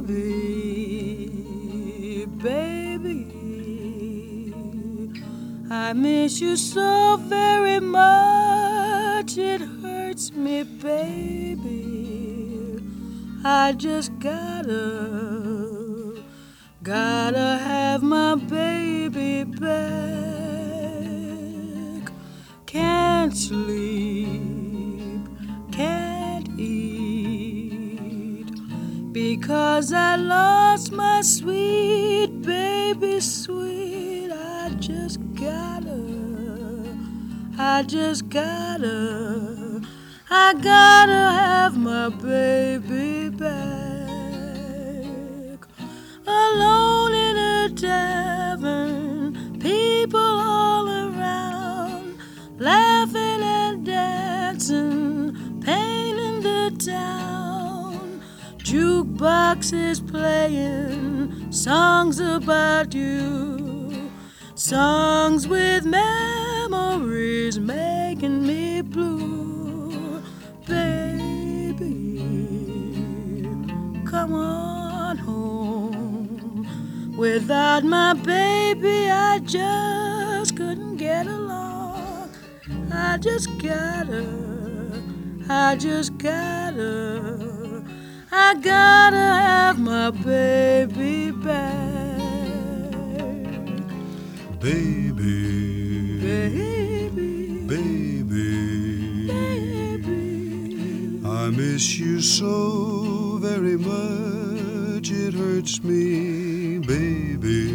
baby, baby, I miss you so very much. It hurts me, baby. I just gotta have my baby back. Can't sleep, can't eat, because I lost my sweet baby sweet. I gotta have my baby back. Alone in a tavern, people all around, laughing and dancing, painting the town. Jukebox is playing songs about you, songs with memories making me blue. Baby, come on home. Without my baby, I just couldn't get along. I gotta have my baby back. Baby, Baby, baby, baby, I miss you so very much. It hurts me, baby.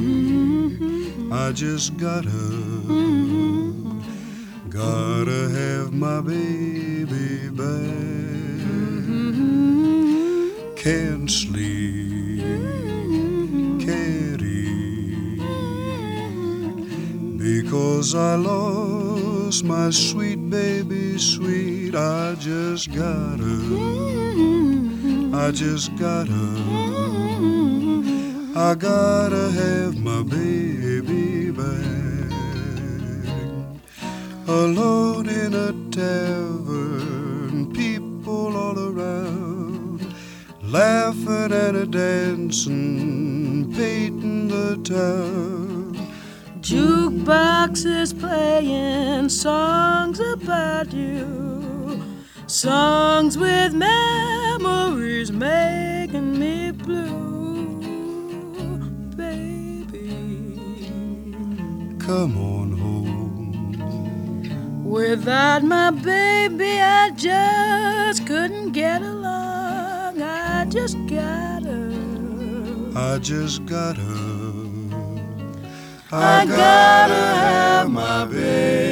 I just gotta have my baby back. Can't sleep, can't eat, because I lost my sweet baby sweet. I just gotta have my baby back. Alone in a tavern, people all around, laughing and a dancing, painting the town. Jukebox is playing songs about you, songs with memories making me blue. Baby, Come on home. without my baby, I just couldn't get along. I just gotta I gotta have my baby.